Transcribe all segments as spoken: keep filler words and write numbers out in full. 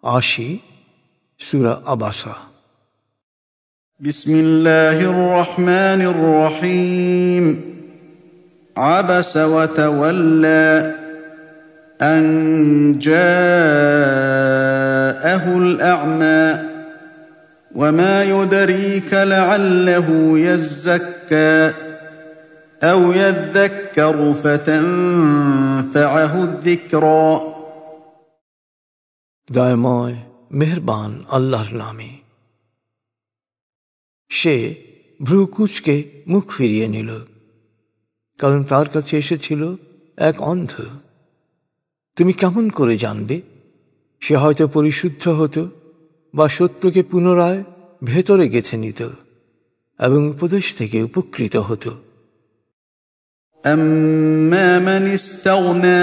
আশি সূরা আবাসা। বিসমিল্লাহির রহমানির রহিম। আবাসা ওয়া তাওয়াল্লা আন জাআহুল আ'মা ওয়া মা ইউদরিকা লাআল্লাহু ইয়াযাক্কা আও ইয়াযাক্কারু ফাতানফা'আহু যিকরা। দয়াময় মেহেরবান আল্লাহর নামে। সে ভ্রুকুচকে মুখ ফিরিয়ে নিল, কারণ তার কাছে এসেছিল এক অন্ধ। তুমি কেমন করে জানবে? সে হয়তো পরিশুদ্ধ হতো বা সত্যকে পুনরায় ভেতরে গেঁথে নিত এবং উপদেশ থেকে উপকৃত হতো। আম্মা মান ইস্তাগনা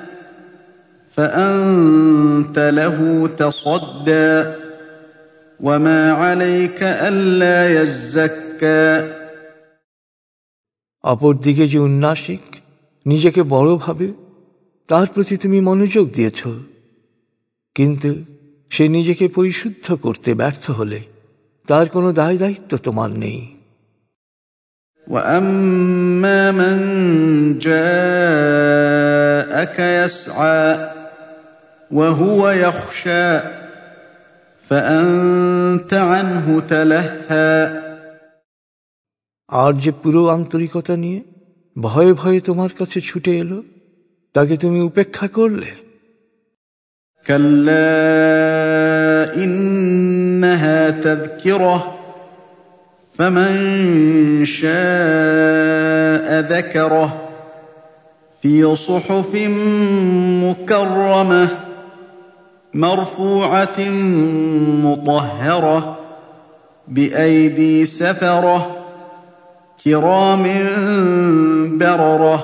فأنت له تصدى وما عليك ألا يزكى। অপরদিকে যে উন্নাসিক নিজেকে বড় ভাবে, তার প্রতি তুমি মনোযোগ দিয়েছ, কিন্তু সে নিজেকে পরিশুদ্ধ করতে ব্যর্থ হলে তার কোনো দায় দায়িত্ব তোমার নেই। وأما من جاءك يسعى وهو يخشى فأنت عنه تلهى। আর যে পুরো আন্তরিকতা নিয়ে ভয়ে ভয়ে তোমার কাছে ছুটে এলো, তাকে তুমি উপেক্ষা করলে। কাল্লা ইন্নাহা তাযকিরাহ ফামান শাআ যাকারাহ ফি সুহুফিন মুকাররামাহ মারফুআতিন মুতাহহারাহ বিআইদি সাফারাহ কিরামিন বারারাহ।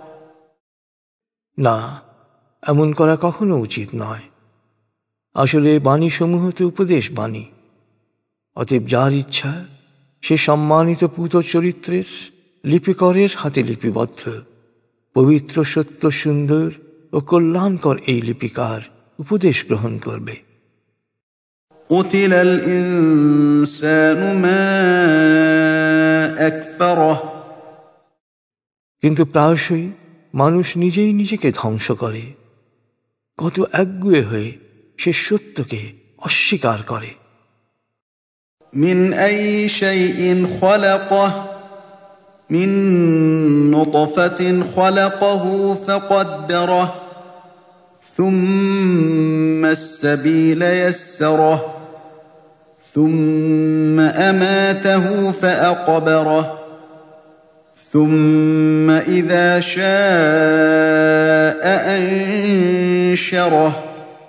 না, এমন করা কখনো উচিত নয়। আসলে বাণীসমূহ তো উপদেশ বাণী। অতএব যার ইচ্ছা সে সম্মানিত পূত চরিত্রের লিপিকরের হাতে লিপিবদ্ধ পবিত্র, সত্য, সুন্দর ও কল্যাণকর এই লিপিকার উপদেশ গ্রহণ করবে। কুতিলাল ইনসানু মা আকফারাহ। কিন্তু প্রায়শই মানুষ নিজেই নিজেকে ধ্বংস করে। কত একগুঁয়ে হয়ে সে সত্যকে অস্বীকার করে। মিন আইয়ি শাইইন খালাকাহ মিন নুতফাতিন খালাকাহু ফাকাদ্দারাহ সুম্মা আস-সাবিলা ইয়াসসারাহ সুম্মা আমাতাহু ফাআকবারাহ ثم إذا شاء أنشره।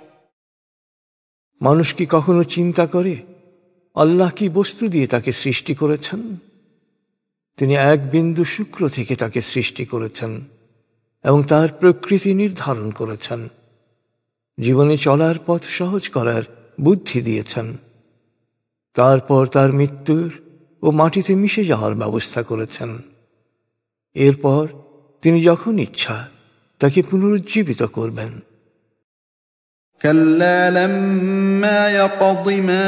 মানুষ কি কখনো চিন্তা করে আল্লাহ কি বস্তু দিয়ে তাকে সৃষ্টি করেছেন? তিনি এক বিন্দু শুক্র থেকে তাকে সৃষ্টি করেছেন এবং তার প্রকৃতি নির্ধারণ করেছেন। জীবনে চলার পথ সহজ করার বুদ্ধি দিয়েছেন। তারপর তার মৃত্যুর ও মাটিতে মিশে যাওয়ার ব্যবস্থা করেছেন। এরপর তিনি যখন ইচ্ছা তাকে পুনরুজ্জীবিত করবেন। কাল্লা লাম্মা ইয়াকদি মা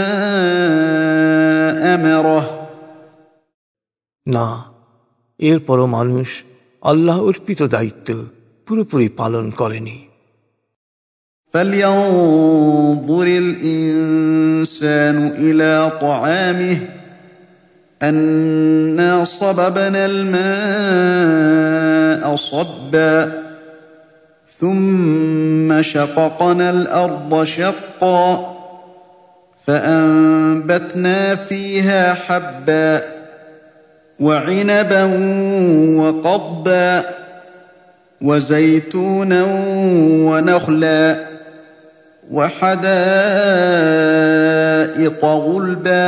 আমারাহ। না, এরপরও মানুষ আল্লাহ অর্পিত দায়িত্ব পুরোপুরি পালন করেনি। ফালইয়ানজুরিল ইনসানু ইলা তাআমিহি أَنَّا صَبَبْنَا الْمَاءَ صَبًّا ثُمَّ شَقَقْنَا الْأَرْضَ شَقًّا فَأَنبَتْنَا فِيهَا حَبًّا وَعِنَبًا وَقَضْبًا وَزَيْتُونًا وَنَخْلًا وَحَدَائِقَ غُلْبًا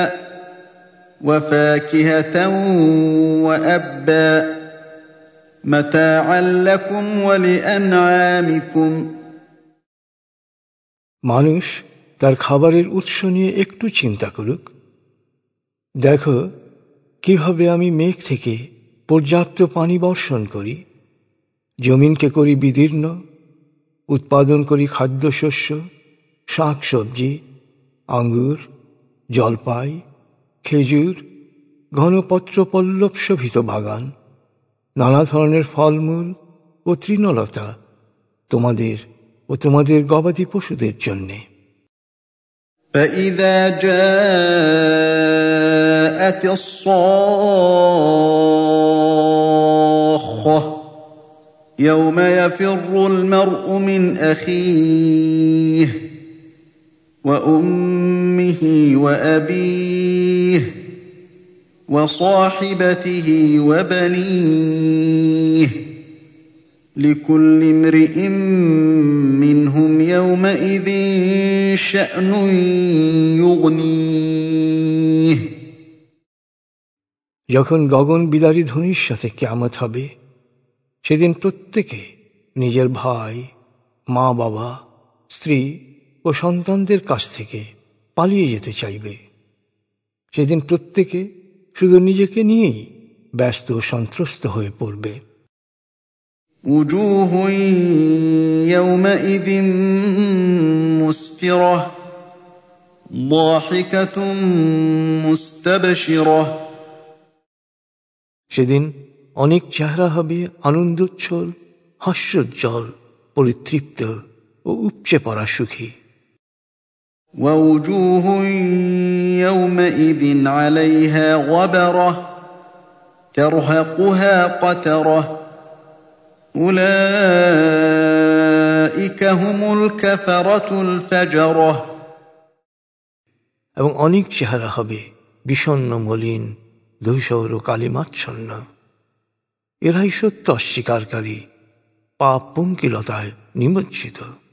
وفاكهة وأبا متاعا لكم ولأنعامكم। মানুষ তার খাবারের উৎস নিয়ে একটু চিন্তা করুক। দেখো কিভাবে আমি মেঘ থেকে পর্যাপ্ত পানি বর্ষণ করি, জমিনকে করি বিদীর্ণ, উৎপাদন করি খাদ্যশস্য শাক সবজি, আঙ্গুর, জলপাই, খেজুর, ঘনপত্র পল্লব শোভিত বাগান, নানা ধরনের ফলমূল ও তৃণলতা তোমাদের ও তোমাদের গবাদি পশুদের জন্যে। فإذا جاءت الصاخة يوم يفر المرء من أخيه وأمه وأبيه وصاحبته وبنيه لكل امرئ منهم يومئذ شأن يغنيه। যখন গগন বিদারী ধ্বনির সাথে কিয়ামত হবে, সেদিন প্রত্যেকে নিজের ভাই, মা বাবা, স্ত্রী ও সন্তানদের কাছ থেকে পালিয়ে যেতে চাইবে। সেদিন প্রত্যেকে শুধু নিজেকে নিয়েই ব্যস্ত ও সন্ত্রস্ত হয়ে পড়বে। وجوه يومئذ مسفرة ضاحكة مستبشرة। সেদিন অনেক চেহারা হবে আনন্দোচ্ছল, হাস্যোজ্জ্বল, পরিতৃপ্ত ও উপচে পড়া সুখী। ووجوه يومئذ عليها غبرة ترهقها قترة أولئك هم الكفرة الفجرة। এবং অনেক চেহারা হবে বিষণ্ণ, মলিন, ধূসর ও কালিমাচ্ছন্ন। এরাই সত্য অস্বীকারী, পাপ পঙ্কিলতায় নিমজ্জিত।